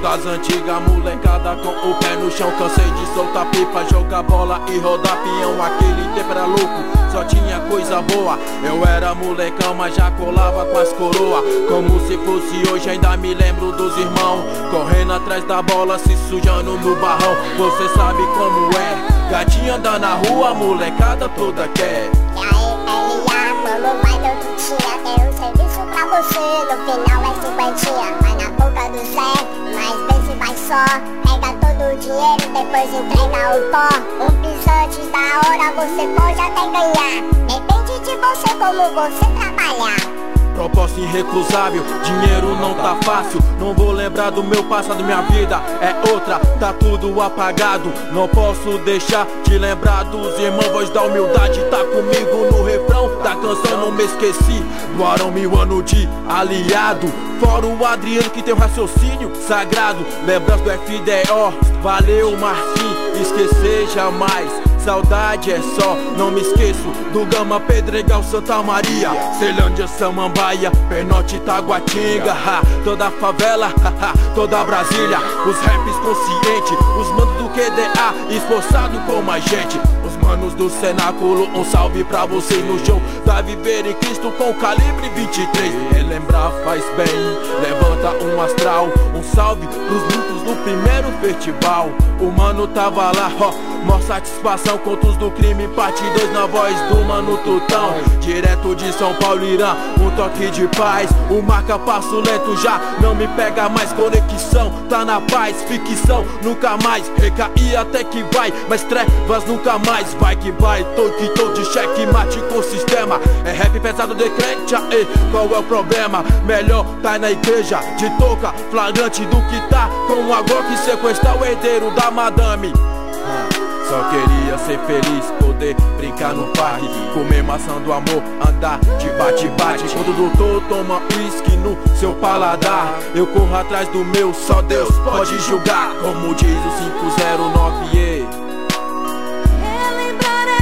das antigas, molecada com o pé no chão. Cansei de soltar pipa, jogar bola e rodar peão. Aquele tempo era louco, só tinha coisa boa. Eu era molecão, mas já colava com as coroas. Como se fosse hoje, ainda me lembro dos irmãos correndo atrás da bola, se sujando no barrão. Você sabe como é, gatinha anda na rua, molecada toda quer. E aí, LA, mano, vai dando dia. Tem um serviço pra você, no final é cinquentinha. Vai na boca do Zé, mas vê se vai só. Pega todo o dinheiro, depois entrega o pó. Um pisante da hora você pode até ganhar. Depende de você, como você trabalhar. Proposta irrecusável, dinheiro não tá fácil. Não vou lembrar do meu passado, minha vida é outra, tá tudo apagado. Não posso deixar de lembrar dos irmãos. Voz da humildade tá comigo no refrão da canção. Não me esqueci do Arão, 1000 anos de aliado. Fora o Adriano que tem um raciocínio sagrado. Lembrança do FDO, valeu Marquinhos, esquecer jamais. Saudade é só, não me esqueço do Gama, Pedregal, Santa Maria, Ceilândia, Samambaia, Penote, Taguatinga, toda a favela, toda Brasília. Os raps conscientes, os manos do QDA, esforçado como a gente. Os manos do cenáculo, um salve pra vocês no show da Viver em Cristo com calibre 23. Relembrar faz bem, levanta um astral. Um salve pros lutos do primeiro festival. O mano tava lá, ó, maior satisfação. Contos do crime, parte 2 na voz do mano Tutão. Direto de São Paulo, Irã, um toque de paz. O marca passo lento já não me pega mais. Conexão, tá na paz, ficção nunca mais. Recair até que vai, mas trevas nunca mais. Vai que vai, tô de cheque mate com o sistema. É rap pesado de crente, aê, qual é o problema? Melhor tá na igreja, de touca, flagrante do que tá com o Glock sequestrar o herdeiro da madame. Só queria ser feliz, poder brincar no parque, comer maçã do amor, andar de bate-bate. Quando o doutor toma uísque no seu paladar, eu corro atrás do meu, só Deus pode julgar. Como diz o 509E. Relembrar é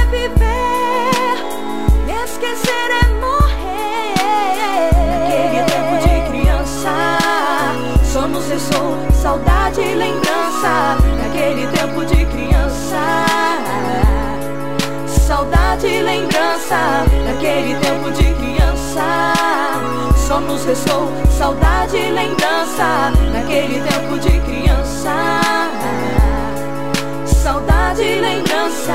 viver, esquecer é morrer. Naquele tempo de criança, só nos restou saudade e lembrança. Naquele tempo de criança, saudade e lembrança. Naquele tempo de criança, só nos restou saudade e lembrança. Naquele tempo de criança, saudade e lembrança.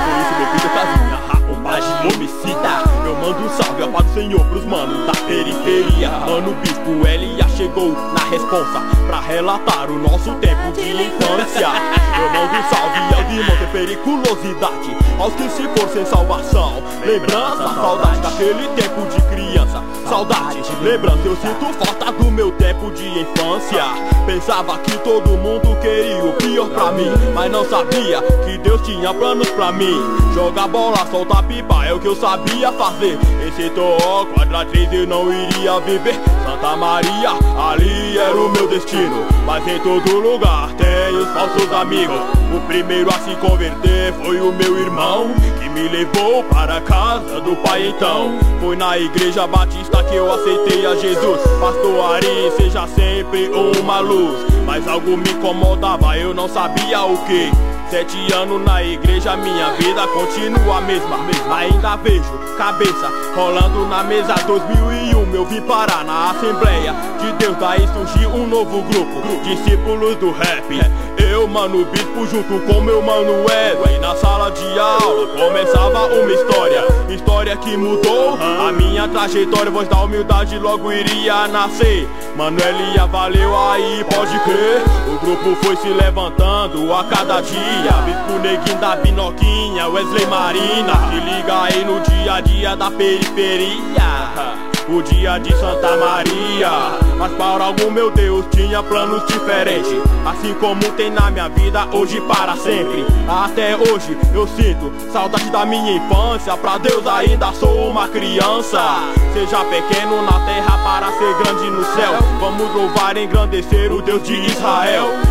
Página homicida, eu mando um salve ao Pai do Senhor pros manos da periferia. Mano Bispo LA chegou na responsa pra relatar o nosso tempo de infância. Eu mando um salve aos irmãos de periculosidade, aos que se for sem salvação. Lembrança, saudade daquele tempo de criança. Saudade, lembrança, eu sinto falta do meu tempo de infância. Pensava que todo mundo queria o pior pra mim, mas não sabia que Deus tinha planos pra mim. Jogar bola, soltar pipa é o que eu sabia fazer. Esse TO quadra 3 eu não iria viver. Santa Maria, ali era o meu destino. Mas em todo lugar tem os falsos amigos. O primeiro a se converter foi o meu irmão, que me levou para a casa do pai então. Foi na igreja batista que eu aceitei a Jesus. Pastor Ari, seja sempre uma luz. Mas algo me incomodava, eu não sabia o que. 7 anos na igreja, minha vida continua a mesma. Ainda vejo cabeça rolando na mesa. 2001 eu vim parar na Assembleia de Deus. Daí surgiu um novo grupo, discípulos do rap. Eu, mano Bispo, junto com meu mano Wesley. Na sala de aula começava uma história que mudou a minha trajetória. Voz da humildade logo iria nascer. Mano LA, valeu aí, pode crer. O grupo foi se levantando a cada dia. Bispo Neguinho da Binoquinha, Wesley Marina. Se liga aí no dia a dia da periferia, o dia de Santa Maria. Mas para algum, meu Deus, tinha planos diferentes, assim como tem na minha vida hoje para sempre. Até hoje eu sinto saudade da minha infância. Pra Deus ainda sou uma criança. Seja pequeno na terra para ser grande no céu. Vamos louvar e engrandecer o Deus de Israel.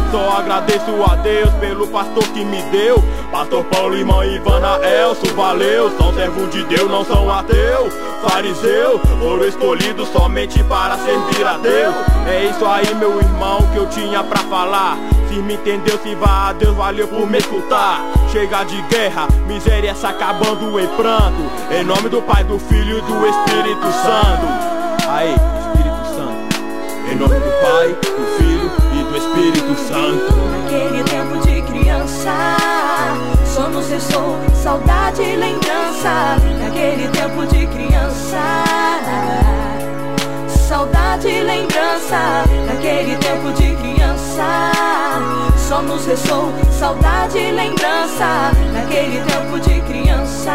Só agradeço a Deus pelo pastor que me deu. Pastor Paulo e mãe Ivana Elcio, valeu. São servos de Deus, não são ateu. Fariseu, foram escolhidos somente para servir a Deus. É isso aí, meu irmão, que eu tinha pra falar. Se me entendeu, se vá a Deus, valeu por me escutar. Chega de guerra, miséria se acabando em pranto. Em nome do Pai, do Filho e do Espírito Santo. Aí, Espírito Santo. Em nome do Pai, do Filho e do Espírito Santo. Naquele tempo de criança, somos ressoou, saudade e lembrança. Naquele tempo de criança, saudade e lembrança. Naquele tempo de criança, somos ressoou, saudade e lembrança. Naquele tempo de criança,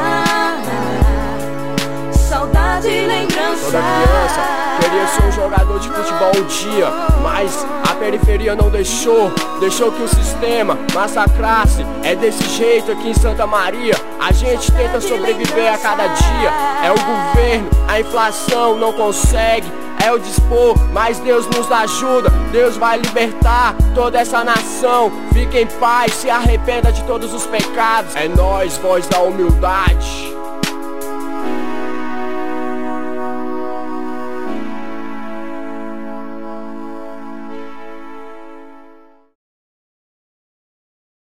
saudade e lembrança. Toda criança queria ser um jogador de futebol um dia, mas a periferia não deixou que o sistema massacrasse. É desse jeito aqui em Santa Maria, a gente tenta sobreviver a cada dia. É o governo, a inflação não consegue, é o dispor, mas Deus nos ajuda. Deus vai libertar toda essa nação. Fique em paz, se arrependa de todos os pecados. É nós, voz da humildade.